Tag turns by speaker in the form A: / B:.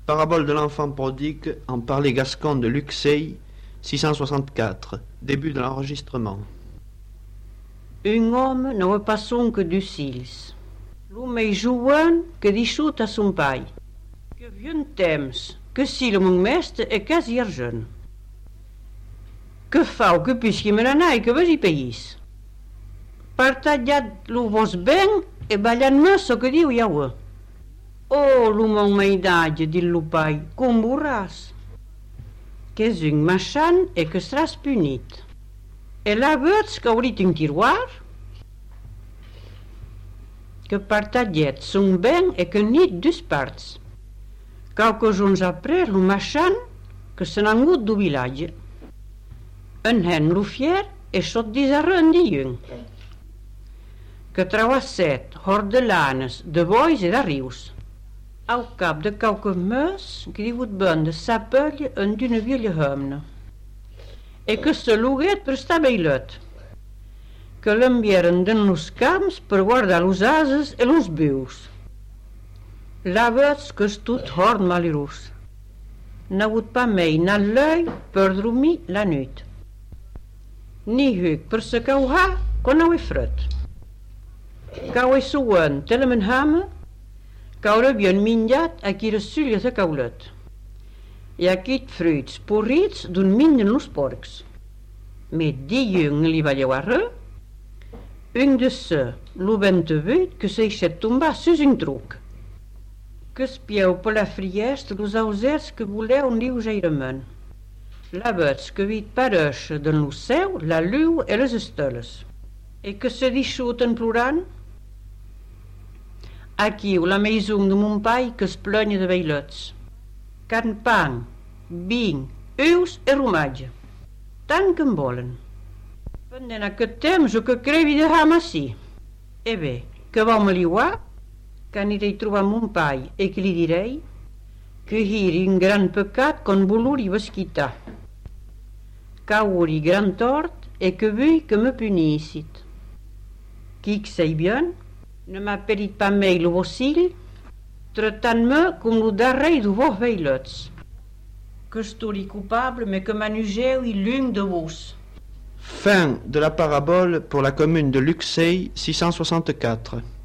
A: Parabole de l'enfant prodigue en parler gascon de Luxeuil, 664. Début de l'enregistrement.
B: Un homme não é pas sonque d'ucils. L'homme é joven que dixut a son pai. Que vieux temps, que si le mon mestre é quasi argent. Que fau que pisqui me n'anai que vagi país. Partallat lo vos ben e ballant-me so que diu iaue. Oh, lo mon meidage, dit lo pai, com vorràs. Qu'és un machan e que seràs punit. E la veig que haurit un tiroir? Que partallet son ben e que nit dus parts. Quauques ons après lo machan que se n'han gut do vilatge. En hen lo fier e sot disarren diun. Que trauasset hordelanes de bois e d'arrius. Au cap de quauques meus griut ben de sapelje en d'una vieille hemne. E que se luguet per sta beilet. Que l'envieren den los camps per guardar los ases e los bius. La veig que és tot hort malirós. N'hagut pas mei n'al l'œil per dormir la nuit. Ni huc per se cauhar quan au e fred. Cau e suent telemen hame, caure bien minjat a qui resulles a caulet. I aquit fruits porrits d'un minden los porcs. Met dijung li valleu arre, un de se, lo ventevut que s'eixet tombar sus un truc. Que espieu per la friest los ausers que voleu un liugeirament. La veig que vit parèixer den lo seu la llu e les esteles. E que se dixuten plorant. Aquiu la maison de mon pai que es plenya de veilets. Carn pan, vin, ous e romatge. Tant que en volen. Pendent aquest temps o que crevi de ramassi. E bé, que vau me liuar, que anirei trobar mon pai e que li direi que hiri un gran pecat con volur i vesquitar. Cauri gran tort e que vull que me punissit. Quic sei bien, ne m'aperit pas mei lo vocil, tratant-me com lo darrei de vos veilets. Que estori coupable, mais que manugeu i l'un de vos.
A: Fin de la parabole pour la commune de Luxeuil, 664.